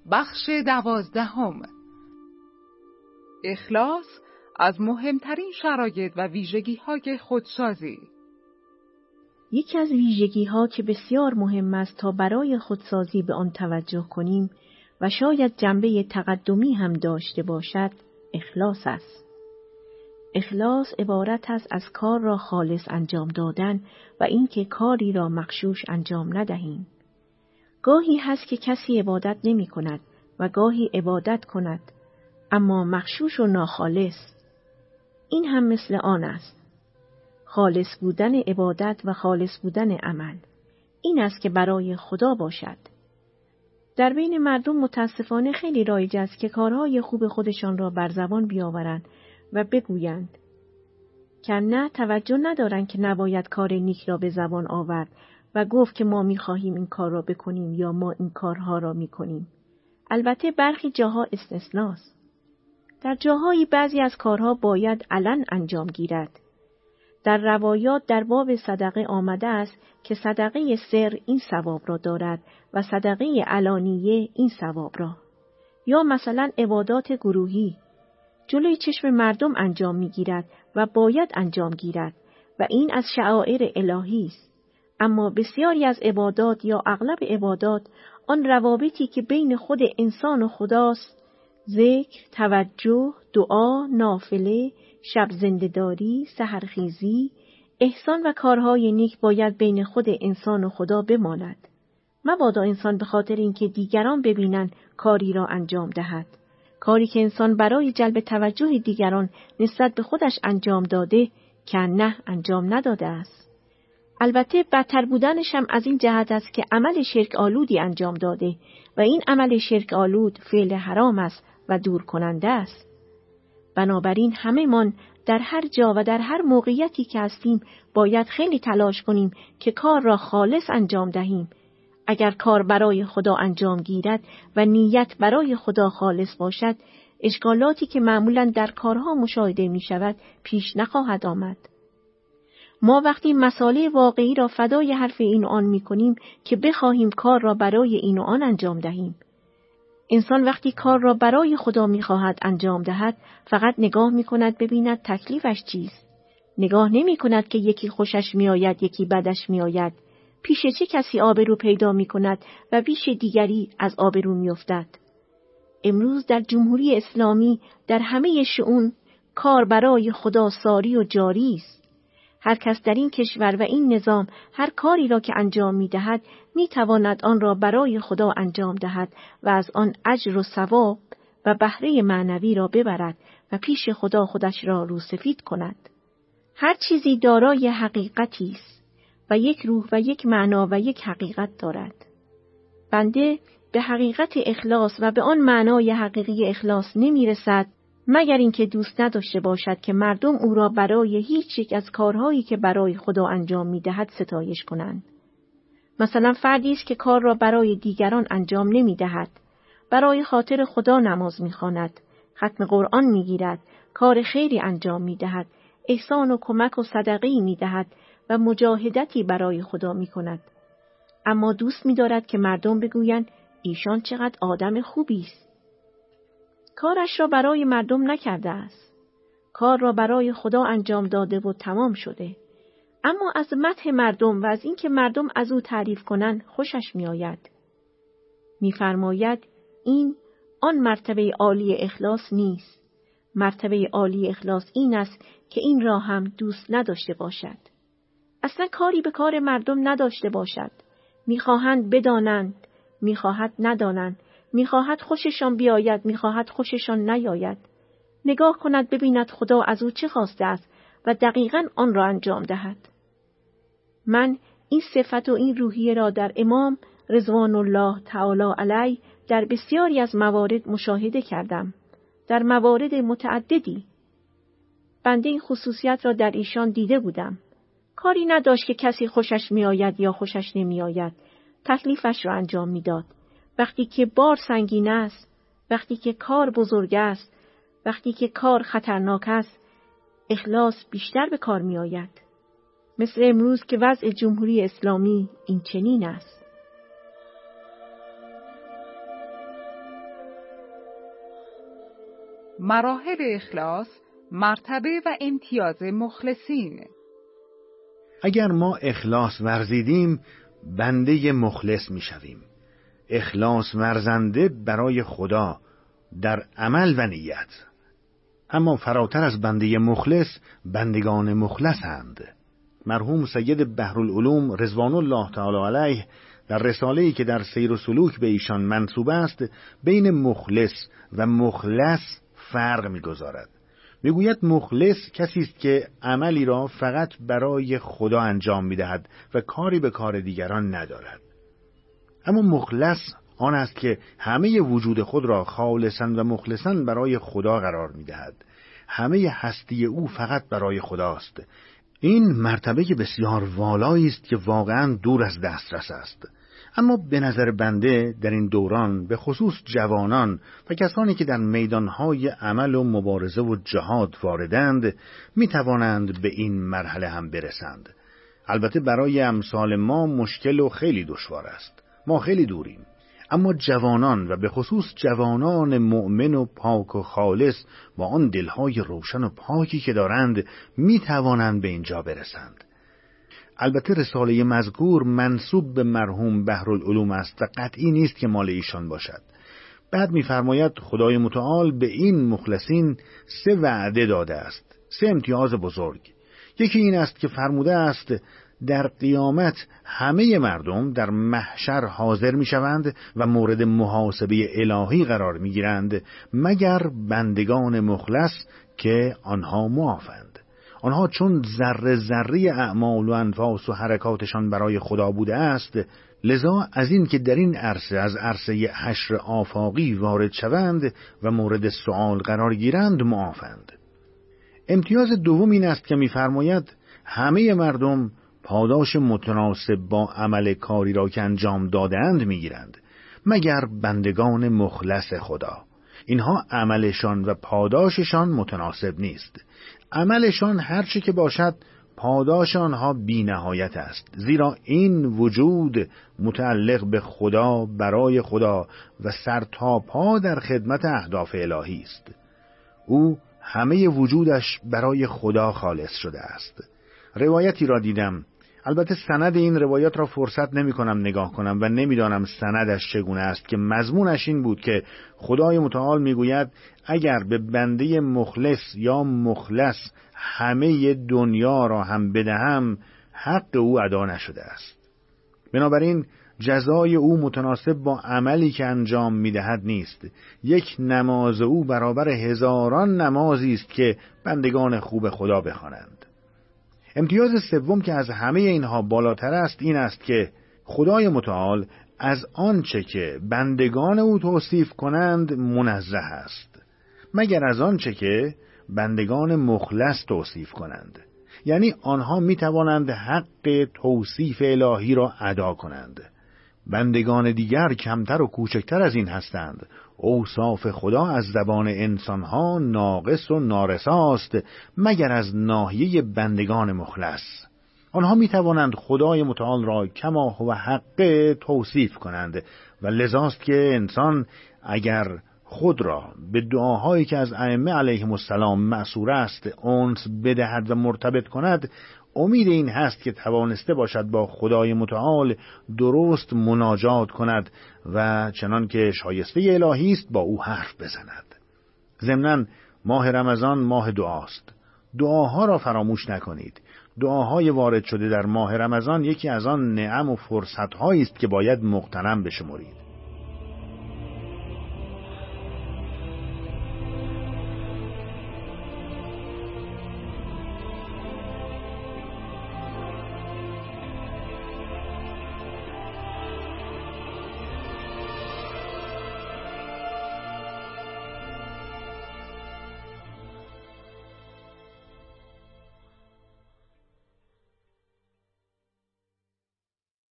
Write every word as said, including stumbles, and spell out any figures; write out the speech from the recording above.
بخش دوازدهم. اخلاص از مهمترین شرایط و ویژگی‌های خودسازی. یکی از ویژگی‌ها که بسیار مهم است تا برای خودسازی به آن توجه کنیم و شاید جنبه تقدمی هم داشته باشد، اخلاص است. اخلاص عبارت است از کار را خالص انجام دادن و اینکه کاری را مغشوش انجام ندهیم. گاهی هست که کسی عبادت نمی کند و گاهی عبادت کند، اما مغشوش و ناخالص. این هم مثل آن است. خالص بودن عبادت و خالص بودن عمل. این است که برای خدا باشد. در بین مردم متاسفانه خیلی رایج است که کارهای خوب خودشان را بر زبان بیاورند و بگویند که نه توجه ندارند که نباید کار نیک را به زبان آورد و گفت که ما می‌خواهیم این کار را بکنیم یا ما این کارها را می‌کنیم. البته برخی جاها استثناست. در جاهایی بعضی از کارها باید علن انجام گیرد. در روایات در باب صدقه آمده است که صدقه سر این ثواب را دارد و صدقه علانیه این ثواب را. یا مثلا عبادات گروهی جلوی چشم مردم انجام می‌گیرد و باید انجام گیرد و این از شعائر الهی است. اما بسیاری از عبادات یا اغلب عبادات آن روابطی که بین خود انسان و خداست، ذکر، توجه، دعا، نافله، شب زنده‌داری، سحرخیزی، احسان و کارهای نیک باید بین خود انسان و خدا بماند. مبادا انسان به خاطر اینکه دیگران ببینند کاری را انجام دهد. کاری که انسان برای جلب توجه دیگران نسبت به خودش انجام داده که نه انجام نداده است. البته بدتر بودنش هم از این جهت است که عمل شرک آلودی انجام داده و این عمل شرک آلود فعل حرام است و دور کننده است. بنابراین همه من در هر جا و در هر موقعیتی که هستیم باید خیلی تلاش کنیم که کار را خالص انجام دهیم. اگر کار برای خدا انجام گیرد و نیت برای خدا خالص باشد، اشکالاتی که معمولاً در کارها مشاهده می شود پیش نخواهد آمد. ما وقتی مسئله واقعی را فدای حرف این و آن می کنیم که بخواهیم کار را برای این و آن انجام دهیم. انسان وقتی کار را برای خدا می خواهد انجام دهد فقط نگاه می کند ببیند تکلیفش چیست. نگاه نمی کند که یکی خوشش می آید یکی بدش می آید. پیش چه کسی آبرو پیدا می کند و پیش دیگری از آبرو می افتد. امروز در جمهوری اسلامی در همه شئون کار برای خدا ساری و جاری است. هر کس در این کشور و این نظام هر کاری را که انجام می دهد می تواند آن را برای خدا انجام دهد و از آن اجر و ثواب و بهره معنوی را ببرد و پیش خدا خودش را روسفید کند. هر چیزی دارای حقیقتی است و یک روح و یک معنا و یک حقیقت دارد. بنده به حقیقت اخلاص و به آن معنای حقیقی اخلاص نمی رسد مگر اینکه دوست نداشته باشد که مردم او را برای هیچ یک از کارهایی که برای خدا انجام می دهد ستایش کنند. مثلا فردی است که کار را برای دیگران انجام نمی دهد. برای خاطر خدا نماز می خواند، ختم قرآن می گیرد، کار خیری انجام می دهد، احسان و کمک و صدقه‌ای می دهد و مجاهدتی برای خدا می کند. اما دوست می دارد که مردم بگویند ایشان چقدر آدم خوبی است. کارش را برای مردم نکرده است. کار را برای خدا انجام داده و تمام شده. اما از مدح مردم و از اینکه مردم از او تعریف کنند خوشش می آید. می فرماید این آن مرتبه عالی اخلاص نیست. مرتبه عالی اخلاص این است که این را هم دوست نداشته باشد. اصلا کاری به کار مردم نداشته باشد. می خواهند بدانند، می خواهد ندانند، می خواهد خوششان بیاید، می خواهد خوششان نیاید. نگاه کند ببیند خدا از او چه خواسته است و دقیقاً آن را انجام دهد. من این صفت و این روحیه را در امام رضوان الله تعالی علیه در بسیاری از موارد مشاهده کردم. در موارد متعددی. بنده این خصوصیت را در ایشان دیده بودم. کاری نداشت که کسی خوشش می آید یا خوشش نمی آید. تکلیفش را انجام می داد. وقتی که بار سنگین است، وقتی که کار بزرگ است، وقتی که کار خطرناک است، اخلاص بیشتر به کار می آید. مثل امروز که وضع جمهوری اسلامی این چنین است. مراحل اخلاص، مرتبه و امتیاز مخلصین. اگر ما اخلاص ورزیدیم بنده مخلص می شویم. اخلاص ورزنده برای خدا در عمل و نیت. اما فراتر از بنده مخلص بندگان مخلصند. مرحوم سید بحرالعلوم رضوان الله تعالی علیه در رساله‌ای که در سیر و سلوک به ایشان منسوب است بین مخلص و مخلص فرق می‌گذارد. میگوید مخلص کسی است که عملی را فقط برای خدا انجام می‌دهد و کاری به کار دیگران ندارد. اما مخلص آن است که همه وجود خود را خالصاً و مخلصاً برای خدا قرار می‌دهد. همه هستی او فقط برای خداست. این مرتبه بسیار والایی است که واقعاً دور از دسترس است. اما به نظر بنده در این دوران به خصوص جوانان و کسانی که در میدانهای عمل و مبارزه و جهاد واردند می توانند به این مرحله هم برسند. البته برای امثال ما مشکل و خیلی دشوار است. ما خیلی دوریم. اما جوانان و به خصوص جوانان مؤمن و پاک و خالص با آن دلهای روشن و پاکی که دارند می توانند به اینجا برسند. البته رساله مذکور منسوب به مرحوم بحرالعلوم است و قطعی نیست که مال ایشان باشد. بعد می‌فرماید خدای متعال به این مخلصین سه وعده داده است، سه امتیاز بزرگ. یکی این است که فرموده است در قیامت همه مردم در محشر حاضر می‌شوند و مورد محاسبه الهی قرار می‌گیرند مگر بندگان مخلص که آنها معافند. آنها چون ذره ذره اعمال و انفاس و حرکاتشان برای خدا بوده است، لذا از این که در این عرصه از عرصه حشر آفاقی وارد شوند و مورد سؤال قرار گیرند معافند. امتیاز دوم این است که می‌فرماید همه مردم پاداش متناسب با عمل کاری را که انجام دادند می‌گیرند مگر بندگان مخلص خدا. اینها عملشان و پاداششان متناسب نیست. عملشان هر چه که باشد پاداش آنها بی نهایت است، زیرا این وجود متعلق به خدا برای خدا و سر تا پا در خدمت اهداف الهی است. او همه وجودش برای خدا خالص شده است. روایتی را دیدم، البته سند این روایت را فرصت نمی کنم نگاه کنم و نمیدانم سندش چگونه است، که مضمونش این بود که خدای متعال میگوید اگر به بنده مخلص یا مخلص همه دنیا را هم بدهم حق او ادا نشده است. بنابراین جزای او متناسب با عملی که انجام میدهد نیست. یک نماز او برابر هزاران نمازی است که بندگان خوب خدا بخوانند. امتیاز سوم که از همه اینها بالاتر است این است که خدای متعال از آنچه که بندگان او توصیف کنند منزه است، مگر از آنچه که بندگان مخلص توصیف کنند. یعنی آنها می توانند حق توصیف الهی را ادا کنند. بندگان دیگر کمتر و کوچکتر از این هستند. اوصاف خدا از زبان انسانها ناقص و نارساست مگر از ناحیه بندگان مخلص. آنها می توانند خدای متعال را کما هو حق توصیف کنند و لذاست که انسان اگر خود را به دعاهایی که از ائمه علیهم السلام مأثور است انس بدهد و مرتبط کند، امید این هست که توانسته باشد با خدای متعال درست مناجات کند و چنان که شایسته الهی است با او حرف بزند. ضمناً ماه رمضان ماه دعاست. دعاها را فراموش نکنید. دعاهای وارد شده در ماه رمضان یکی از آن نعم و فرصت‌هایی است که باید مغتنم بشمرید.